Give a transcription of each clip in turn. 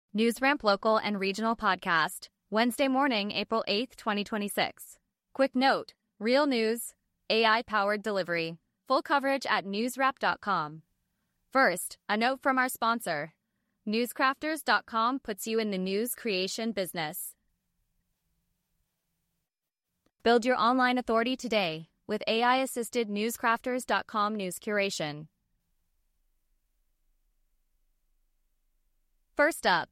NewsRamp Local and Regional Podcast, Wednesday morning, April 8th, 2026. Quick note, real news, AI-powered delivery, full coverage at newswrap.com. First, a note from our sponsor. Newscrafters.com puts you in the news creation business. Build your online authority today with AI-assisted Newscrafters.com news curation. First up.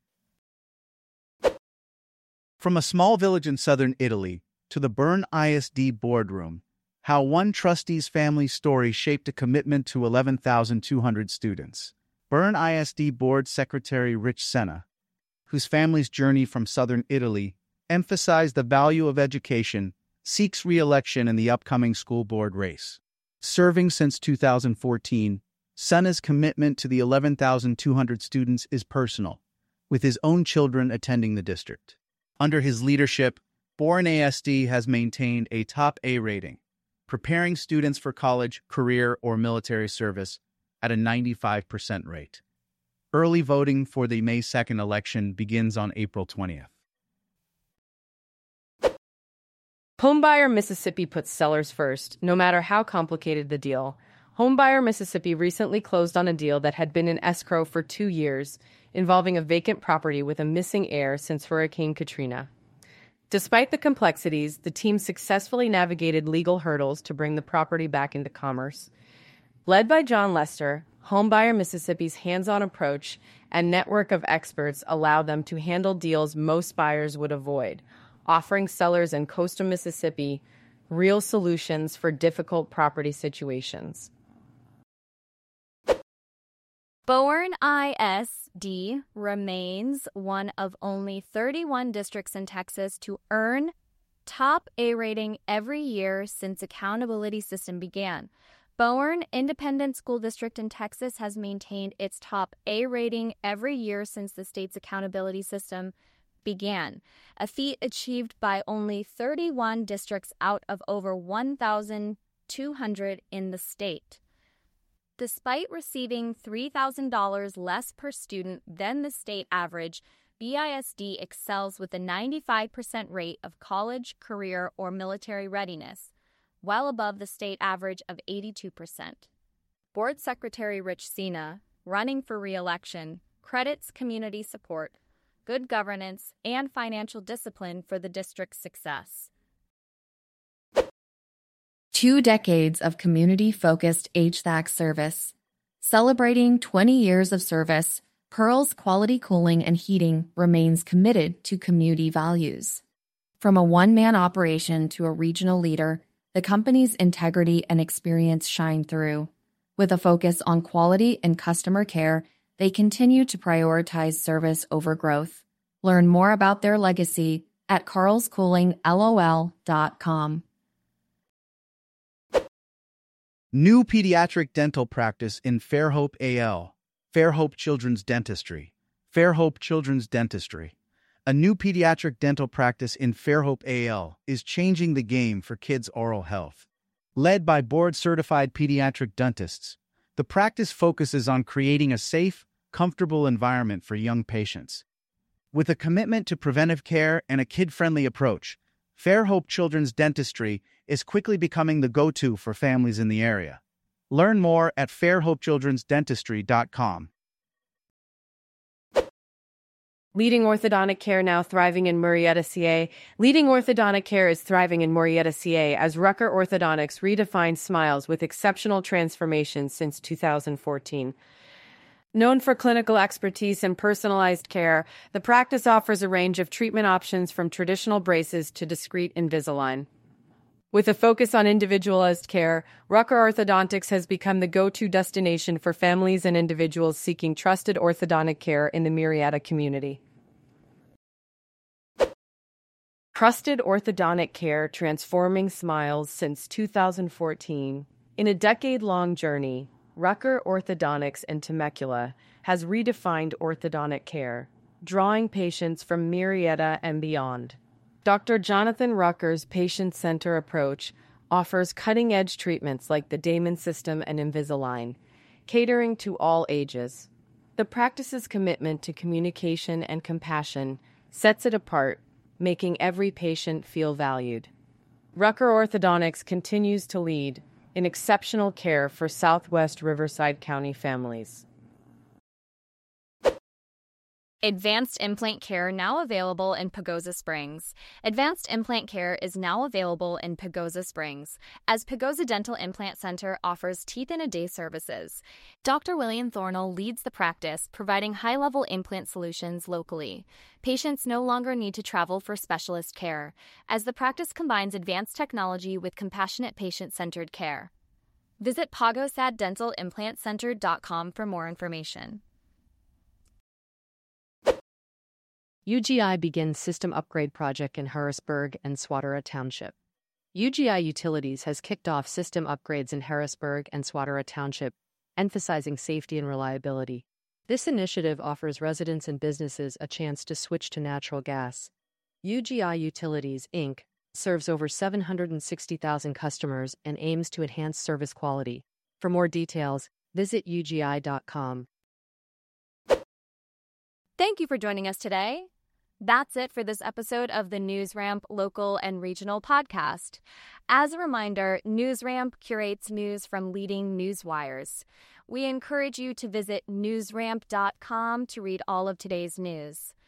From a small village in southern Italy to the Bern ISD boardroom, how one trustee's family story shaped a commitment to 11,200 students. Bern ISD Board Secretary Rich Senna, whose family's journey from southern Italy emphasized the value of education, seeks re-election in the upcoming school board race. Serving since 2014, Senna's commitment to the 11,200 students is personal, with his own children attending the district. Under his leadership, Bern ISD has maintained a top A rating, preparing students for college, career, or military service at a 95% rate. Early voting for the May 2nd election begins on April 20th. Homebuyer Mississippi puts sellers first, no matter how complicated the deal. Homebuyer Mississippi recently closed on a deal that had been in escrow for 2 years, involving a vacant property with a missing heir since Hurricane Katrina. Despite the complexities, the team successfully navigated legal hurdles to bring the property back into commerce. Led by John Lester, Homebuyer Mississippi's hands-on approach and network of experts allow them to handle deals most buyers would avoid, offering sellers in coastal Mississippi real solutions for difficult property situations. Bern ISD remains one of only 31 districts in Texas to earn top A rating every year since accountability system began. Bern Independent School District in Texas has maintained its top A rating every year since the state's accountability system began, a feat achieved by only 31 districts out of over 1,200 in the state. Despite receiving $3,000 less per student than the state average, BISD excels with a 95% rate of college, career, or military readiness, well above the state average of 82%. Board Secretary Rich Senna, running for re-election, credits community support, good governance, and financial discipline for the district's success. 2 decades of community-focused HVAC service. Celebrating 20 years of service, Pearls Quality Cooling and Heating remains committed to community values. From a one-man operation to a regional leader, the company's integrity and experience shine through. With a focus on quality and customer care, they continue to prioritize service over growth. Learn more about their legacy at carlscoolinglol.com. New pediatric dental practice in Fairhope AL. Fairhope Children's Dentistry. Fairhope Children's Dentistry. A new pediatric dental practice in Fairhope AL is changing the game for kids' oral health. Led by board-certified pediatric dentists, the practice focuses on creating a safe, comfortable environment for young patients. With a commitment to preventive care and a kid-friendly approach, Fairhope Children's Dentistry is quickly becoming the go-to for families in the area. Learn more at fairhopechildrensdentistry.com. Leading Orthodontic Care now thriving in Murrieta, CA. Leading Orthodontic Care is thriving in Murrieta, CA as Rucker Orthodontics redefines smiles with exceptional transformations since 2014. Known for clinical expertise and personalized care, the practice offers a range of treatment options from traditional braces to discreet Invisalign. With a focus on individualized care, Rucker Orthodontics has become the go-to destination for families and individuals seeking trusted orthodontic care in the Murrieta community. Trusted orthodontic care transforming smiles since 2014. In a decade-long journey, Rucker Orthodontics in Temecula has redefined orthodontic care, drawing patients from Murrieta and beyond. Dr. Jonathan Rucker's patient-centered approach offers cutting-edge treatments like the Damon System and Invisalign, catering to all ages. The practice's commitment to communication and compassion sets it apart, making every patient feel valued. Rucker Orthodontics continues to lead in exceptional care for Southwest Riverside County families. Advanced Implant Care now available in Pagosa Springs. Advanced Implant Care is now available in Pagosa Springs, as Pagosa Dental Implant Center offers teeth-in-a-day services. Dr. William Thornell leads the practice, providing high-level implant solutions locally. Patients no longer need to travel for specialist care, as the practice combines advanced technology with compassionate patient-centered care. Visit pagosaddentalimplant.com for more information. UGI begins system upgrade project in Harrisburg and Swatara Township. UGI Utilities has kicked off system upgrades in Harrisburg and Swatara Township, emphasizing safety and reliability. This initiative offers residents and businesses a chance to switch to natural gas. UGI Utilities, Inc. serves over 760,000 customers and aims to enhance service quality. For more details, visit ugi.com. Thank you for joining us today. That's it for this episode of the NewsRamp Local and Regional Podcast. As a reminder, NewsRamp curates news from leading news wires. We encourage you to visit newsramp.com to read all of today's news.